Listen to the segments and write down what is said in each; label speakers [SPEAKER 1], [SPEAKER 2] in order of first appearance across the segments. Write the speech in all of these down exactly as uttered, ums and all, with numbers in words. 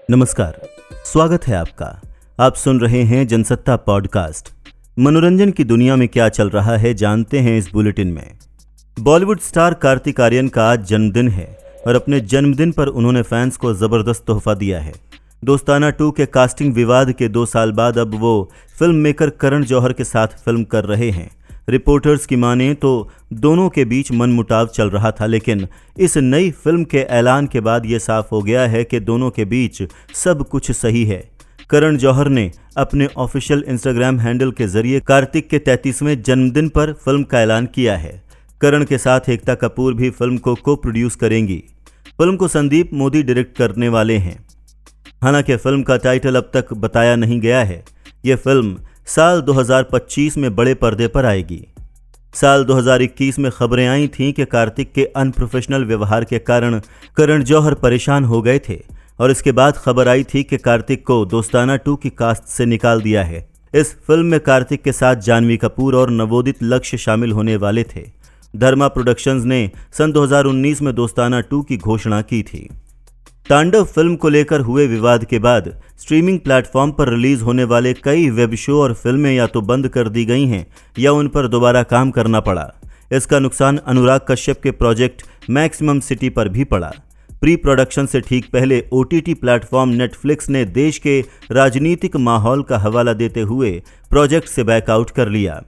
[SPEAKER 1] नमस्कार, स्वागत है आपका। आप सुन रहे हैं जनसत्ता पॉडकास्ट। मनोरंजन की दुनिया में क्या चल रहा है जानते हैं इस बुलेटिन में। बॉलीवुड स्टार कार्तिक आर्यन का आज जन्मदिन है और अपने जन्मदिन पर उन्होंने फैंस को जबरदस्त तोहफा दिया है। दोस्ताना टू के कास्टिंग विवाद के दो साल बाद अब वो फिल्म मेकर करण जौहर के साथ फिल्म कर रहे हैं। रिपोर्टर्स की माने तो दोनों के बीच मनमुटाव चल रहा था, लेकिन इस नई फिल्म के ऐलान के बाद ये साफ हो गया है कि दोनों के बीच सब कुछ सही है। करण जौहर ने अपने ऑफिशियल इंस्टाग्राम हैंडल के जरिए कार्तिक के तैंतीसवें जन्मदिन पर फिल्म का ऐलान किया है। करण के साथ एकता कपूर भी फिल्म को को प्रोड्यूस करेंगी। फिल्म को संदीप मोदी डायरेक्ट करने वाले हैं। हालांकि फिल्म का टाइटल अब तक बताया नहीं गया है। यह फिल्म साल दो हज़ार पच्चीस में बड़े पर्दे पर आएगी। साल दो हज़ार इक्कीस में खबरें आई थीं कि कार्तिक के अनप्रोफेशनल व्यवहार के कारण करण जौहर परेशान हो गए थे और इसके बाद खबर आई थी कि कार्तिक को दोस्ताना टू की कास्ट से निकाल दिया है। इस फिल्म में कार्तिक के साथ जानवी कपूर और नवोदित लक्ष्य शामिल होने वाले थे। धर्मा प्रोडक्शंस ने सन दो हज़ार उन्नीस में दोस्ताना टू की घोषणा की थी। तांडव फिल्म को लेकर हुए विवाद के बाद स्ट्रीमिंग प्लेटफॉर्म पर रिलीज होने वाले कई वेब शो और फिल्में या तो बंद कर दी गई हैं या उन पर दोबारा काम करना पड़ा। इसका नुकसान अनुराग कश्यप के प्रोजेक्ट मैक्सिमम सिटी पर भी पड़ा। प्री प्रोडक्शन से ठीक पहले ओटीटी प्लेटफॉर्म नेटफ्लिक्स ने देश के राजनीतिक माहौल का हवाला देते हुए प्रोजेक्ट से बैकआउट कर लिया।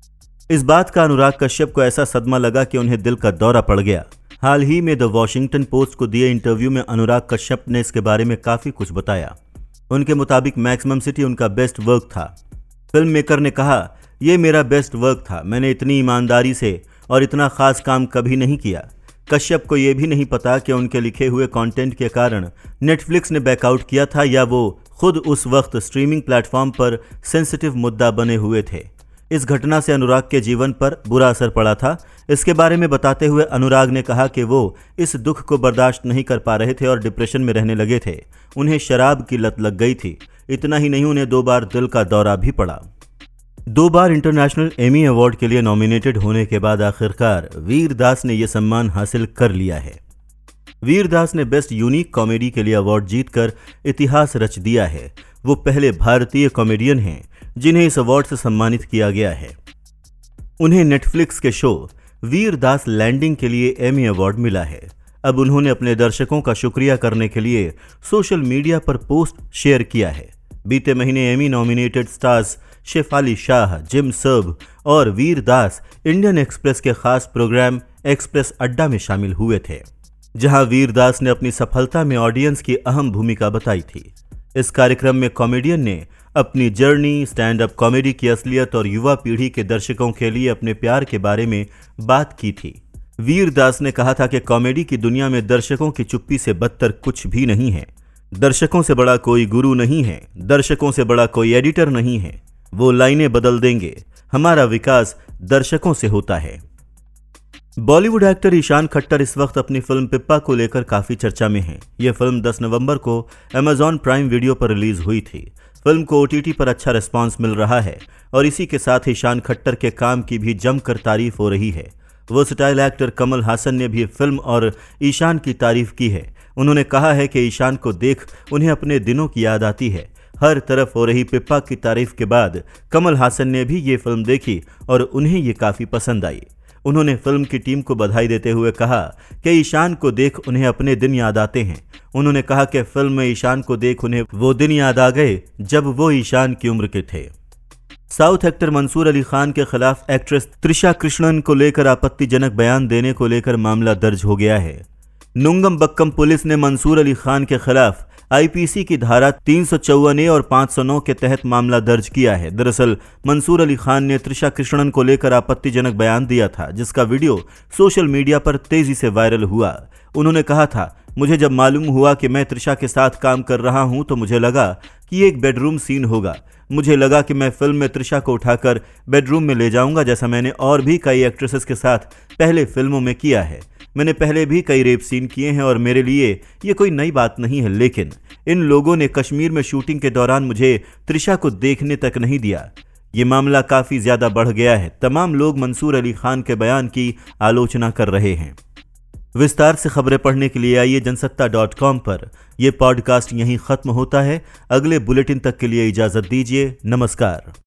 [SPEAKER 1] इस बात का अनुराग कश्यप को ऐसा सदमा लगा कि उन्हें दिल का दौरा पड़ गया। हाल ही में द वॉशिंगटन पोस्ट को दिए इंटरव्यू में अनुराग कश्यप ने इसके बारे में काफ़ी कुछ बताया। उनके मुताबिक मैक्सिमम सिटी उनका बेस्ट वर्क था। फिल्म मेकर ने कहा, यह मेरा बेस्ट वर्क था। मैंने इतनी ईमानदारी से और इतना खास काम कभी नहीं किया। कश्यप को यह भी नहीं पता कि उनके लिखे हुए कंटेंट के कारण नेटफ्लिक्स ने बैकआउट किया था या वो खुद उस वक्त स्ट्रीमिंग प्लेटफॉर्म पर सेंसिटिव मुद्दा बने हुए थे। इस घटना से अनुराग के जीवन पर बुरा असर पड़ा था। इसके बारे में बताते हुए अनुराग ने कहा कि वो इस दुख को बर्दाश्त नहीं कर पा रहे थे और डिप्रेशन में रहने लगे थे। उन्हें शराब की लत लग गई थी। इतना ही नहीं, उन्हें दो बार दिल का दौरा भी पड़ा। दो बार इंटरनेशनल एमी अवार्ड के लिए नॉमिनेटेड होने के बाद आखिरकार वीर दास ने यह सम्मान हासिल कर लिया है। वीर दास ने बेस्ट यूनिक कॉमेडी के लिए अवार्ड जीतकर इतिहास रच दिया है। वो पहले भारतीय कॉमेडियन हैं जिन्हें इस अवार्ड से सम्मानित किया गया है। उन्हें नेटफ्लिक्स के शो वीर दास लैंडिंग के लिए एमी अवार्ड मिला है। अब उन्होंने अपने दर्शकों का शुक्रिया करने के लिए सोशल मीडिया पर पोस्ट शेयर किया है। बीते महीने Emmy nominated stars Shefali Shah, Jim Sarbh और वीर दास इंडियन एक्सप्रेस के खास प्रोग्राम एक्सप्रेस अड्डा में शामिल हुए थे, जहां वीर दास ने अपनी सफलता में ऑडियंस की अहम भूमिका बताई थी। इस कार्यक्रम में कॉमेडियन ने अपनी जर्नी, स्टैंड अप कॉमेडी की असलियत और युवा पीढ़ी के दर्शकों के लिए अपने प्यार के बारे में बात की थी। वीर दास ने कहा था कि कॉमेडी की दुनिया में दर्शकों की चुप्पी से बदतर कुछ भी नहीं है। दर्शकों से बड़ा कोई गुरु नहीं है। दर्शकों से बड़ा कोई एडिटर नहीं है। वो लाइनें बदल देंगे। हमारा विकास दर्शकों से होता है। बॉलीवुड एक्टर ईशान खट्टर इस वक्त अपनी फिल्म पिप्पा को लेकर काफी चर्चा में हैं। यह फिल्म दस नवंबर को अमेजॉन प्राइम वीडियो पर रिलीज हुई थी। फिल्म को ओटीटी पर अच्छा रिस्पांस मिल रहा है और इसी के साथ ईशान खट्टर के काम की भी जमकर तारीफ हो रही है। वर्सटाइल एक्टर कमल हासन ने भी फिल्म और ईशान की तारीफ की है। उन्होंने कहा है कि ईशान को देख उन्हें अपने दिनों की याद आती है। हर तरफ हो रही पिप्पा की तारीफ के बाद कमल हासन ने भी ये फिल्म देखी और उन्हें ये काफ़ी पसंद आई। उन्होंने फिल्म की टीम को बधाई देते हुए कहा कि ईशान को देख उन्हें अपने दिन याद आते हैं। उन्होंने कहा कि फिल्म में ईशान को देख उन्हें वो दिन याद आ गए जब वो ईशान की उम्र के थे। साउथ एक्टर मंसूर अली खान के खिलाफ एक्ट्रेस त्रिशा कृष्णन को लेकर आपत्तिजनक बयान देने को लेकर मामला दर्ज हो गया है। नुंगम बक्कम पुलिस ने मंसूर अली खान के खिलाफ आईपीसी की धारा तीन सौ चौवन ए और पाँच सौ नौ के तहत मामला दर्ज किया है। दरअसल मंसूर अली खान ने त्रिशा कृष्णन को लेकर आपत्तिजनक बयान दिया था, जिसका वीडियो सोशल मीडिया पर तेजी से वायरल हुआ। उन्होंने कहा था, मुझे जब मालूम हुआ कि मैं त्रिशा के साथ काम कर रहा हूं तो मुझे लगा कि ये एक बेडरूम सीन होगा। मुझे लगा कि मैं फिल्म में त्रिशा को उठाकर बेडरूम में ले जाऊंगा, जैसा मैंने और भी कई एक्ट्रेसेस के साथ पहले फिल्मों में किया है। मैंने पहले भी कई रेप सीन किए हैं और मेरे लिए ये कोई नई बात नहीं है, लेकिन इन लोगों ने कश्मीर में शूटिंग के दौरान मुझे त्रिशा को देखने तक नहीं दिया। ये मामला काफ़ी ज़्यादा बढ़ गया है। तमाम लोग मंसूर अली खान के बयान की आलोचना कर रहे हैं। विस्तार से खबरें पढ़ने के लिए आइए जनसत्ता डॉट कॉम पर। यह पॉडकास्ट यहीं खत्म होता है। अगले बुलेटिन तक के लिए इजाजत दीजिए। नमस्कार।